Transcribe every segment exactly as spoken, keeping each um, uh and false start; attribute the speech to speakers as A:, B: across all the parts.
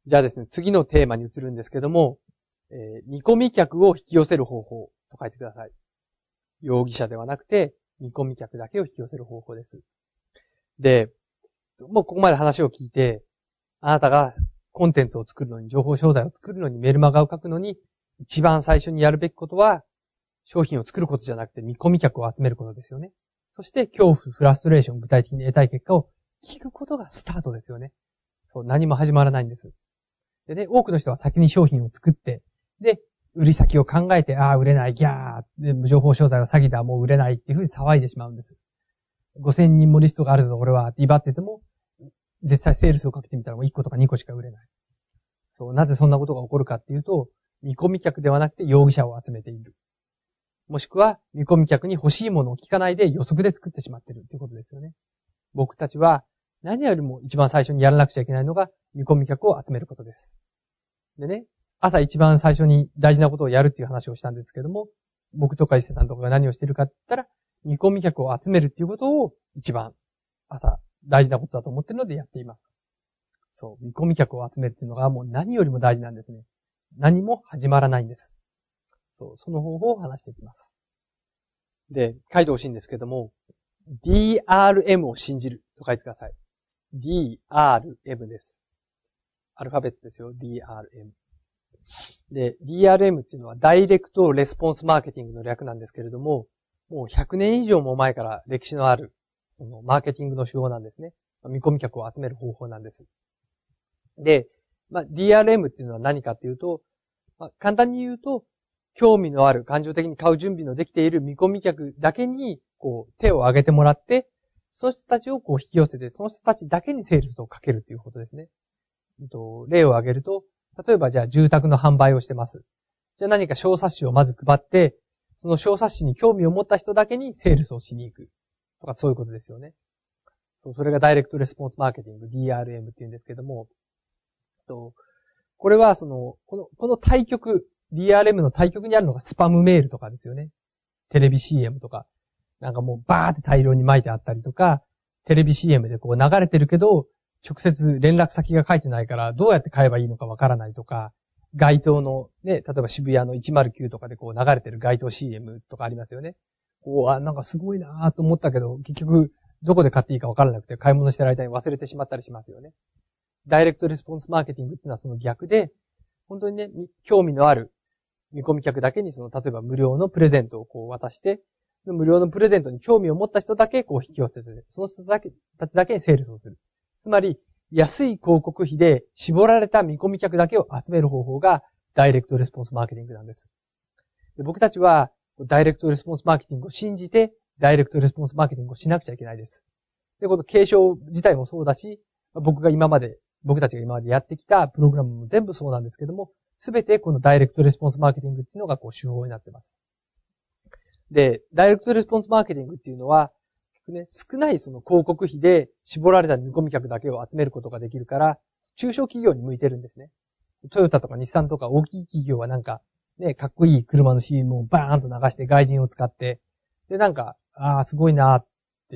A: じゃあですね、次のテーマに移るんですけども、えー、見込み客を引き寄せる方法と書いてください。容疑者ではなくて、見込み客だけを引き寄せる方法です。で、もうここまで話を聞いて、あなたがコンテンツを作るのに、情報商材を作るのに、メルマガを書くのに、一番最初にやるべきことは、商品を作ることじゃなくて見込み客を集めることですよね。そして恐怖、フラストレーション、具体的に得たい結果を聞くことがスタートですよね。そう、何も始まらないんです。でね、多くの人は先に商品を作って、で、売り先を考えて、ああ、売れない、ギャー、で、情報商材は詐欺だ、もう売れないっていうふうに騒いでしまうんです。ごせんにんもリストがあるぞ、俺は、って威張ってても、実際セールスをかけてみたらもういっことかにこしか売れない。そう、なぜそんなことが起こるかっていうと、見込み客ではなくて容疑者を集めている。もしくは、見込み客に欲しいものを聞かないで予測で作ってしまっているということですよね。僕たちは、何よりも一番最初にやらなくちゃいけないのが、見込み客を集めることです。でね、朝一番最初に大事なことをやるっていう話をしたんですけども、僕とか伊勢さんとかが何をしているかって言ったら、見込み客を集めるっていうことを一番朝大事なことだと思っているのでやっています。そう、見込み客を集めるっていうのがもう何よりも大事なんですね。何も始まらないんです。そう、その方法を話していきます。で、書いてほしいんですけども、ディーアールエム を信じると書いてください。ディーアールエム です。アルファベットですよ、ディーアールエム。で、ディーアールエム っていうのはダイレクトレスポンスマーケティングの略なんですけれども、もうひゃくねん以上も前から歴史のある、そのマーケティングの手法なんですね。見込み客を集める方法なんです。で、まあ、ディーアールエム っていうのは何かっていうと、まあ、簡単に言うと、興味のある、感情的に買う準備のできている見込み客だけに、こう、手を挙げてもらって、その人たちをこう引き寄せて、その人たちだけにセールスをかけるということですね。例を挙げると、例えばじゃあ住宅の販売をしてます。じゃあ何か小冊子をまず配って、その小冊子に興味を持った人だけにセールスをしに行く。とかそういうことですよね。そう、それがダイレクトレスポンスマーケティング、ディーアールエム っていうんですけども、とこれはその、この、この対極、ディーアールエム の対極にあるのがスパムメールとかですよね。テレビ シーエム とか、なんかもうバーって大量に巻いてあったりとか、テレビ シーエム でこう流れてるけど、直接連絡先が書いてないからどうやって買えばいいのかわからないとか、街頭のね、例えば渋谷のいちまるきゅうとかでこう流れてる街頭 シーエム とかありますよね。こう、あ、なんかすごいなぁと思ったけど、結局どこで買っていいかわからなくて買い物してる間に忘れてしまったりしますよね。ダイレクトレスポンスマーケティングっていうのはその逆で、本当にね、興味のある見込み客だけにその、例えば無料のプレゼントをこう渡して、無料のプレゼントに興味を持った人だけこう引き寄せて、その人たちだけにセールスをする。つまり、安い広告費で絞られた見込み客だけを集める方法がダイレクトレスポンスマーケティングなんです。で、僕たちはダイレクトレスポンスマーケティングを信じて、ダイレクトレスポンスマーケティングをしなくちゃいけないです。で、この継承自体もそうだし、僕が今まで、僕たちが今までやってきたプログラムも全部そうなんですけども、すべてこのダイレクトレスポンスマーケティングっていうのがこう手法になっています。で、ダイレクトレスポンスマーケティングっていうのは、ね、少ないその広告費で絞られた見込み客だけを集めることができるから、中小企業に向いてるんですね。トヨタとか日産とか大きい企業はなんか、ね、かっこいい車の シーエム をバーンと流して外人を使って、で、なんか、ああ、すごいなーって、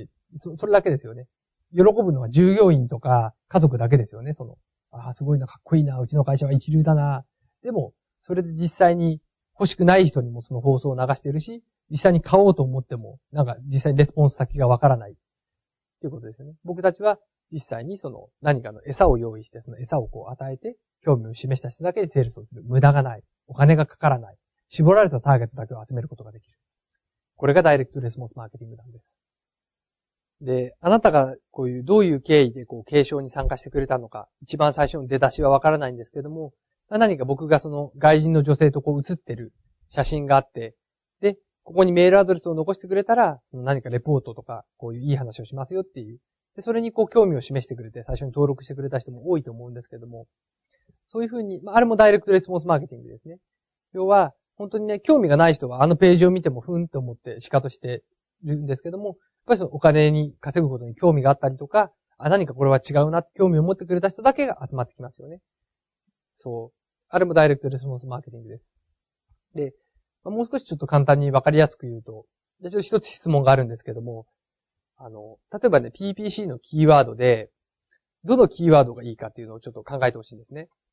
A: そ、それだけですよね。喜ぶのは従業員とか家族だけですよね、その。ああ、すごいな、かっこいいな、うちの会社は一流だな。でも、それで実際に欲しくない人にもその放送を流しているし、実際に買おうと思っても、なんか実際にレスポンス先がわからない。っていうことですよね。僕たちは実際にその何かの餌を用意して、その餌をこう与えて、興味を示した人だけでセールスをする。無駄がない。お金がかからない。絞られたターゲットだけを集めることができる。これがダイレクトレスポンスマーケティングなんです。で、あなたがこういう、どういう経緯でこう継承に参加してくれたのか、一番最初の出だしはわからないんですけども、何か僕がその外人の女性とこう写ってる写真があって、で、ここにメールアドレスを残してくれたら、その何かレポートとか、こういういい話をしますよっていう。で、それにこう興味を示してくれて、最初に登録してくれた人も多いと思うんですけども、そういうふうに、まあ、あれもダイレクトレスポンスマーケティングですね。要は、本当にね、興味がない人はあのページを見てもふんって思って仕方してるんですけども、やっぱりそのお金に稼ぐことに興味があったりとか、あ、何かこれは違うなって興味を持ってくれた人だけが集まってきますよね。そう。あれもダイレクトレスポンスマーケティングです。で、もう少しちょっと簡単にわかりやすく言うと、じゃあちょっと一つ質問があるんですけども、あの、例えばね、ピーピーシー のキーワードで、どのキーワードがいいかっていうのをちょっと考えてほしいんですね。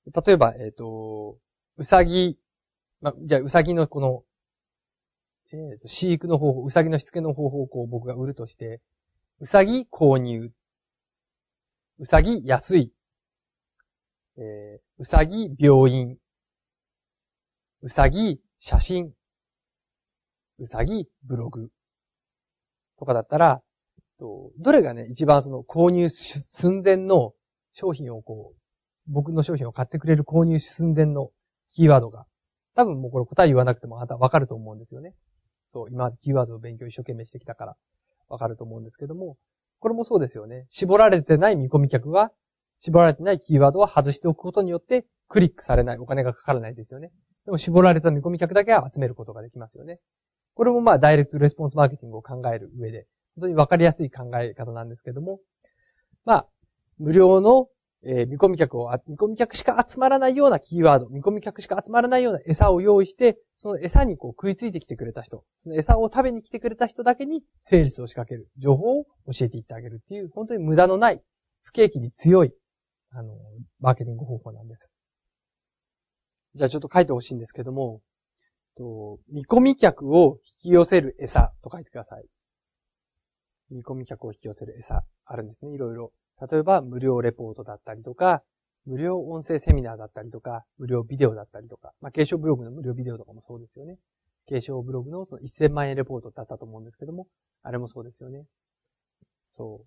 A: 例えば、えっと、うさぎ、ま、じゃあうさぎのこの、えっと、飼育の方法、うさぎのしつけの方法をこう僕が売るとして、うさぎ購入、うさぎ安い、えー、うさぎ病院、うさぎ写真、うさぎブログとかだったら、どれがね、一番その購入寸前の商品をこう、僕の商品を買ってくれる購入寸前のキーワードが、多分もうこれ答え言わなくてもあなたわかると思うんですよね。そう、今キーワードの勉強一生懸命してきたからわかると思うんですけども、これもそうですよね。絞られてない見込み客は、絞られてないキーワードは外しておくことによってクリックされない、お金がかからないですよね。でも絞られた見込み客だけは集めることができますよね。これもまあダイレクトレスポンスマーケティングを考える上で、本当にわかりやすい考え方なんですけども、まあ、無料の、えー、見込み客を、見込み客しか集まらないようなキーワード、見込み客しか集まらないような餌を用意して、その餌にこう食いついてきてくれた人、その餌を食べに来てくれた人だけにセールスを仕掛ける、情報を教えていってあげるっていう、本当に無駄のない、不景気に強い、あの、マーケティング方法なんです。じゃあちょっと書いてほしいんですけども、と見込み客を引き寄せる餌と書いてください。見込み客を引き寄せる餌あるんですね、いろいろ。例えば、無料レポートだったりとか、無料音声セミナーだったりとか、無料ビデオだったりとか、まあ、継承ブログの無料ビデオとかもそうですよね。継承ブログのそのせんまんえんレポートだったと思うんですけども、あれもそうですよね。そう。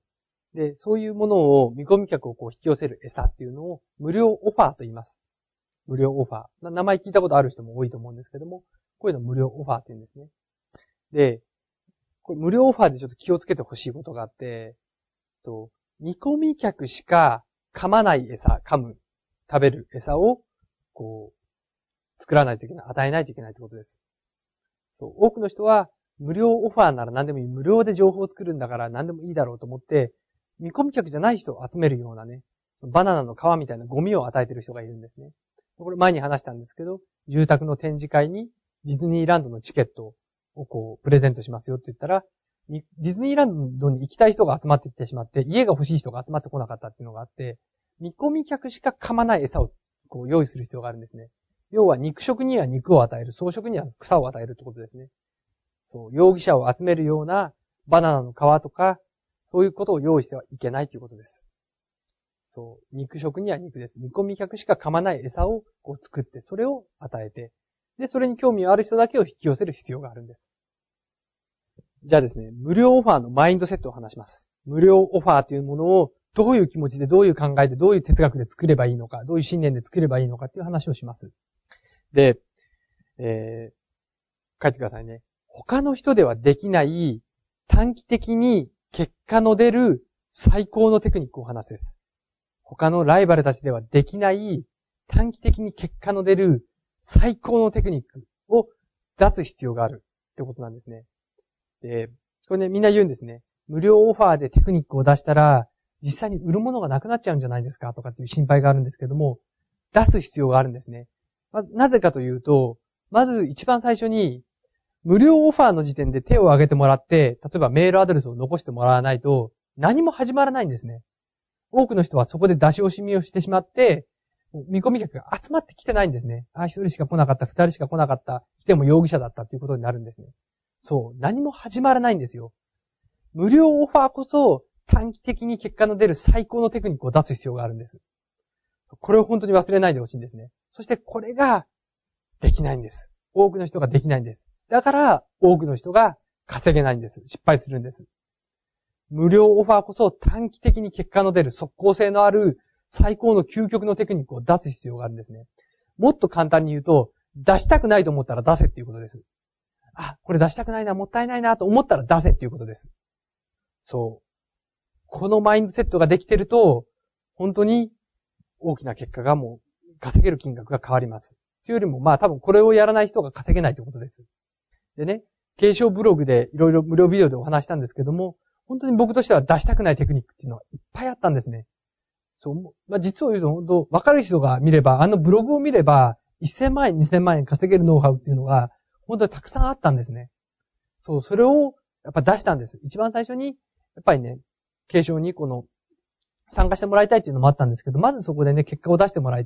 A: で、そういうものを、見込み客をこう引き寄せる餌っていうのを、無料オファーと言います。無料オファー。名前聞いたことある人も多いと思うんですけども、こういうのを無料オファーって言うんですね。で、これ無料オファーでちょっと気をつけてほしいことがあって、と見込み客しか噛まない餌、噛む、食べる餌を、こう、作らないといけない、与えないといけないってことです。そう、多くの人は、無料オファーなら何でもいい、無料で情報を作るんだから何でもいいだろうと思って、見込み客じゃない人を集めるようなね、バナナの皮みたいなゴミを与えてる人がいるんですね。これ前に話したんですけど、住宅の展示会にディズニーランドのチケットをこう、プレゼントしますよって言ったら、ディズニーランドに行きたい人が集まってきてしまって、家が欲しい人が集まってこなかったっていうのがあって、見込み客しか噛まない餌をこう用意する必要があるんですね。要は肉食には肉を与える、草食には草を与えるってことですね。そう、容疑者を集めるようなバナナの皮とか、そういうことを用意してはいけないということです。そう、肉食には肉です。見込み客しか噛まない餌をこう作って、それを与えて、で、それに興味がある人だけを引き寄せる必要があるんです。じゃあですね、無料オファーのマインドセットを話します。無料オファーというものをどういう気持ちで、どういう考えで、どういう哲学で作ればいいのか、どういう信念で作ればいいのかっていう話をします。で、えー、書いてくださいね。他の人ではできない短期的に結果の出る最高のテクニックを話すです。他のライバルたちではできない短期的に結果の出る最高のテクニックを出す必要があるってことなんですね。で、これね、みんな言うんですね。無料オファーでテクニックを出したら、実際に売るものがなくなっちゃうんじゃないですかとかっていう心配があるんですけども、出す必要があるんですね。まず、なぜかというと、まず一番最初に、無料オファーの時点で手を挙げてもらって、例えばメールアドレスを残してもらわないと、何も始まらないんですね。多くの人はそこで出し惜しみをしてしまって、見込み客が集まってきてないんですね。あ、一人しか来なかった、二人しか来なかった、来ても容疑者だったということになるんですね。そう、何も始まらないんですよ。無料オファーこそ短期的に結果の出る最高のテクニックを出す必要があるんです。これを本当に忘れないでほしいんですね。そしてこれができないんです。多くの人ができないんです。だから多くの人が稼げないんです。失敗するんです。無料オファーこそ短期的に結果の出る即効性のある最高の究極のテクニックを出す必要があるんですね。もっと簡単に言うと、出したくないと思ったら出せっていうことです。あ、これ出したくないな、もったいないなと思ったら出せっていうことです。そう。このマインドセットができてると、本当に大きな結果がもう稼げる金額が変わります。というよりも、まあ多分これをやらない人が稼げないということです。でね、継承ブログでいろいろ無料ビデオでお話したんですけども、本当に僕としては出したくないテクニックっていうのはいっぱいあったんですね。そう、まあ実を言うと本当、わかる人が見れば、あのブログを見れば、せんまんえん、にせんまんえん稼げるノウハウっていうのが、本当にたくさんあったんですね。そう、それをやっぱ出したんです。一番最初に、やっぱりね、継承にこの、参加してもらいたいっていうのもあったんですけど、まずそこでね、結果を出してもらいたい。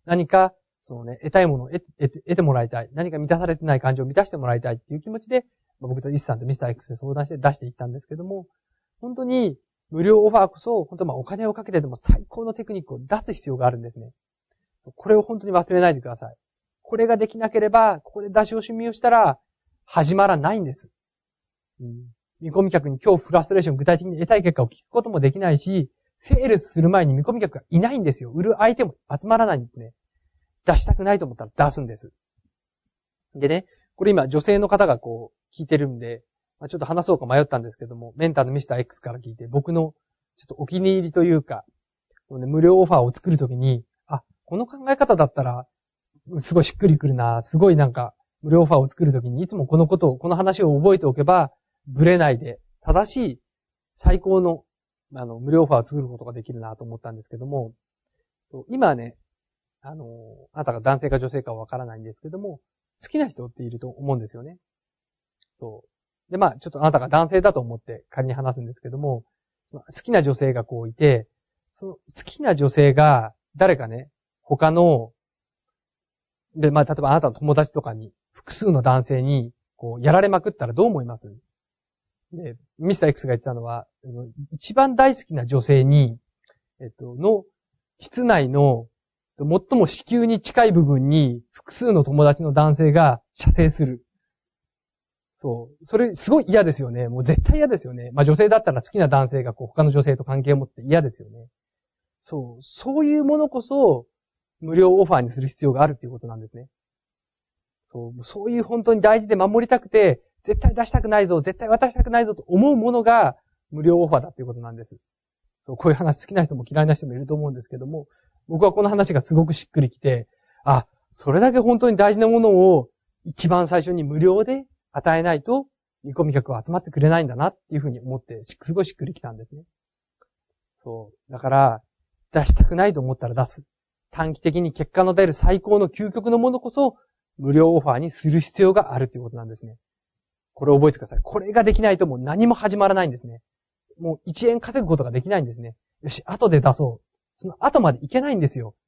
A: 何か、そのね、得たいものを得て、得てもらいたい。何か満たされてない感情を満たしてもらいたいっていう気持ちで、僕とイスさんとミスター X で相談して出していったんですけども、本当に無料オファーこそ、本当まあお金をかけてでも最高のテクニックを出す必要があるんですね。これを本当に忘れないでください。これができなければ、ここで出し惜しみをしたら、始まらないんです。うん、見込み客に今日フラストレーション具体的に得たい結果を聞くこともできないし、セールスする前に見込み客がいないんですよ。売る相手も集まらないんですね。出したくないと思ったら出すんです。でね、これ今女性の方がこう聞いてるんで、まあ、ちょっと話そうか迷ったんですけども、メンターのミスター X から聞いて、僕のちょっとお気に入りというか、ね、無料オファーを作るときに、あ、この考え方だったら、すごいしっくりくるな、すごいなんか、無料オファーを作るときにいつもこのことを、この話を覚えておけば、ブレないで、正しい、最高の、あの、無料オファーを作ることができるなと思ったんですけども、今ね、あの、あなたが男性か女性かはわからないんですけども、好きな人っていると思うんですよね。そう。で、まあ、ちょっとあなたが男性だと思って仮に話すんですけども、好きな女性がこういて、その好きな女性が誰かね、他の、で、まあ、例えばあなたの友達とかに、複数の男性に、こう、やられまくったらどう思います？で、ミスター X が言ってたのは、一番大好きな女性に、えっと、の、室内の、最も子宮に近い部分に、複数の友達の男性が射精する。そう。それ、すごい嫌ですよね。もう絶対嫌ですよね。まあ女性だったら好きな男性がこう他の女性と関係を持って嫌ですよね。そう。そういうものこそ、無料オファーにする必要があるっていうことなんですね。そう。そういう本当に大事で守りたくて、絶対出したくないぞ、絶対渡したくないぞと思うものが、無料オファーだっていうことなんです。そう。こういう話好きな人も嫌いな人もいると思うんですけども、僕はこの話がすごくしっくりきて、あ、それだけ本当に大事なものを一番最初に無料で与えないと見込み客は集まってくれないんだなっていうふうに思って、すごいしっくりきたんですね。そう。だから、出したくないと思ったら出す。短期的に結果の出る最高の究極のものこそ無料オファーにする必要があるということなんですね。これを覚えてください。これができないともう何も始まらないんですね。もういちえん稼ぐことができないんですね。よし、後で出そう。その後までいけないんですよ。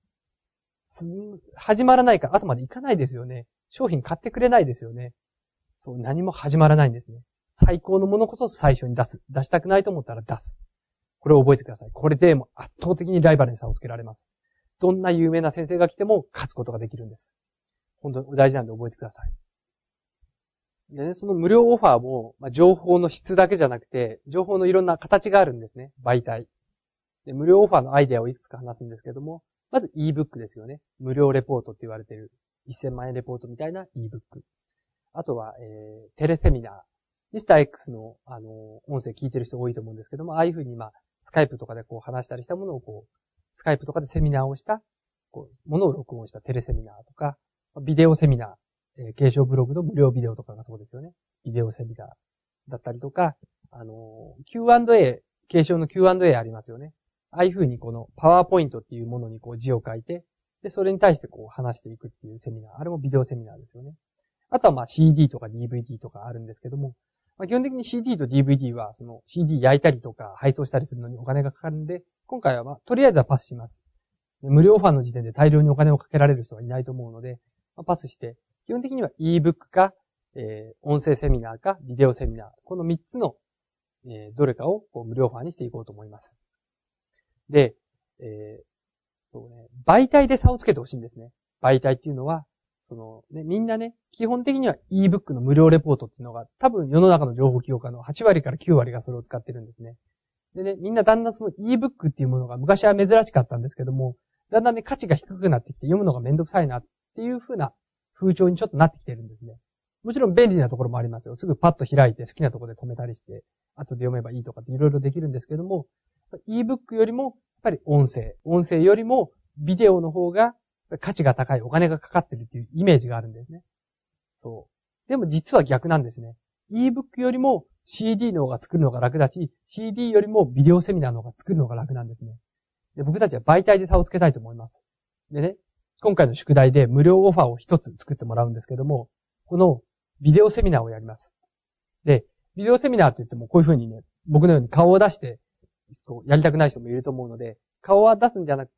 A: 始まらないから後までいかないですよね。商品買ってくれないですよね。そう、何も始まらないんですね。最高のものこそ最初に出す。出したくないと思ったら出す。これを覚えてください。これでも圧倒的にライバルに差をつけられます。どんな有名な先生が来ても勝つことができるんです。本当に大事なんで覚えてください。でね、その無料オファーも、まあ、情報の質だけじゃなくて、情報のいろんな形があるんですね。媒体。で、無料オファーのアイデアをいくつか話すんですけども、まず ebook ですよね。無料レポートって言われているせんまんえんレポートみたいな ebook。あとは、えー、テレセミナー。ミスター X の、あの、音声聞いてる人多いと思うんですけども、ああいうふうに今、スカイプとかでこう話したりしたものをこう、スカイプとかでセミナーをした、こう、ものを録音したテレセミナーとか、ビデオセミナー、えー、継承ブログの無料ビデオとかがそうですよね。ビデオセミナーだったりとか、あの、キューアンドエー、継承の キューアンドエー ありますよね。ああいうふうにこのパワーポイントっていうものにこう字を書いて、で、それに対してこう話していくっていうセミナー。あれもビデオセミナーですよね。あとはまあ シーディー とか ディーブイディー とかあるんですけども、まあ、基本的に シーディー と ディーブイディー はその シーディー 焼いたりとか配送したりするのにお金がかかるんで、今回はまあとりあえずはパスします。無料オファーの時点で大量にお金をかけられる人はいないと思うので、まあ、パスして、基本的には ebook か、えー、音声セミナーかビデオセミナー。このみっつの、えー、どれかをこう無料オファーにしていこうと思います。で、えーそうね、媒体で差をつけてほしいんですね。媒体っていうのは、そのね、みんなね、基本的には ebook の無料レポートっていうのが、多分世の中の情報企業家のはちわりからきゅうわりがそれを使ってるんですね。でね、みんなだんだんその ebook っていうものが昔は珍しかったんですけども、だんだんね、価値が低くなってきて読むのがめんどくさいなっていう風な風潮にちょっとなってきてるんですね。もちろん便利なところもありますよ。すぐパッと開いて好きなところで止めたりして、後で読めばいいとかっていろいろできるんですけども、ebook よりも、やっぱり音声。音声よりもビデオの方が価値が高い、お金がかかってるっていうイメージがあるんですね。そう。でも実は逆なんですね。ebook よりも シーディー の方が作るのが楽だし、シーディー よりもビデオセミナーの方が作るのが楽なんですね。で、僕たちは媒体で差をつけたいと思います。でね、今回の宿題で無料オファーを一つ作ってもらうんですけども、このビデオセミナーをやります。で、ビデオセミナーって言ってもこういう風にね、僕のように顔を出してやりたくない人もいると思うので、顔は出すんじゃなくて、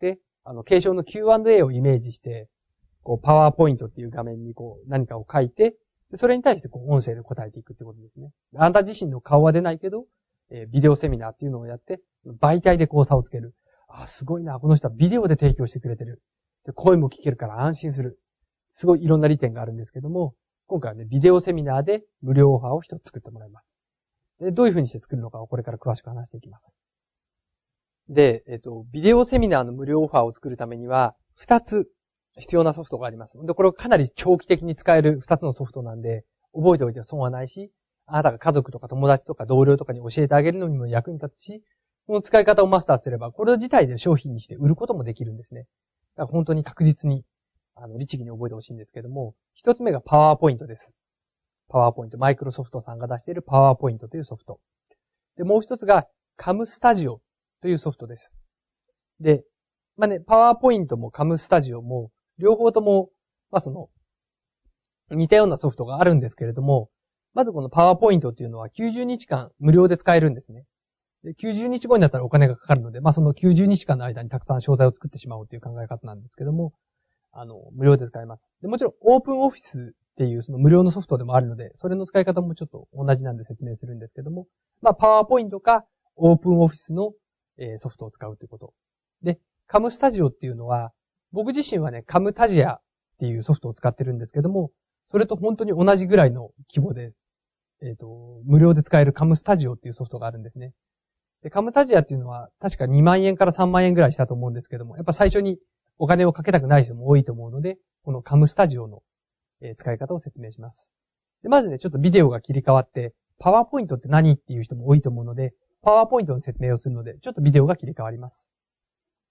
A: あの、継承の キューアンドエー をイメージして、こう、パワーポイントっていう画面にこう、何かを書いて、でそれに対してこう、音声で答えていくってことですね。あなた自身の顔は出ないけど、えー、ビデオセミナーっていうのをやって、媒体でこう差をつける。あ、すごいな、この人はビデオで提供してくれてる。で、声も聞けるから安心する。すごいいろんな利点があるんですけども、今回はね、ビデオセミナーで無料オファーを一つ作ってもらいます。で、どういう風にして作るのかをこれから詳しく話していきます。で、えっと、ビデオセミナーの無料オファーを作るためには、二つ必要なソフトがあります。で、これをかなり長期的に使える二つのソフトなんで、覚えておいては損はないし、あなたが家族とか友達とか同僚とかに教えてあげるのにも役に立つし、この使い方をマスターすれば、これ自体で商品にして売ることもできるんですね。だから本当に確実に、あの、律儀に覚えてほしいんですけども、一つ目がパワーポイントです。パワーポイント。マイクロソフトさんが出しているパワーポイントというソフト。で、もう一つがカムスタジオというソフトです。で、まあね、パワーポイントもカムスタジオも、両方とも、まあその、似たようなソフトがあるんですけれども、まずこのパワーポイントっていうのはきゅうじゅうにちかん無料で使えるんですね。できゅうじゅうにちごになったらお金がかかるので、まあそのきゅうじゅうにちかんの間にたくさん商材を作ってしまおうという考え方なんですけども、あの、無料で使えます。で、もちろんオープンオフィスっていうその無料のソフトでもあるので、それの使い方もちょっと同じなんで説明するんですけども、まあパワーポイントかオープンオフィスのソフトを使うということ。で、カムスタジオっていうのは、僕自身はね、カムタジアっていうソフトを使ってるんですけども、それと本当に同じぐらいの規模で、えっと、無料で使えるカムスタジオっていうソフトがあるんですね。で、カムタジアっていうのは確かにまんえんからさんまんえんぐらいしたと思うんですけども、やっぱ最初にお金をかけたくない人も多いと思うので、このカムスタジオの使い方を説明します。で、まずね、ちょっとビデオが切り替わって、パワーポイントって何っていう人も多いと思うので、パワーポイントの説明をするので、ちょっとビデオが切り替わります。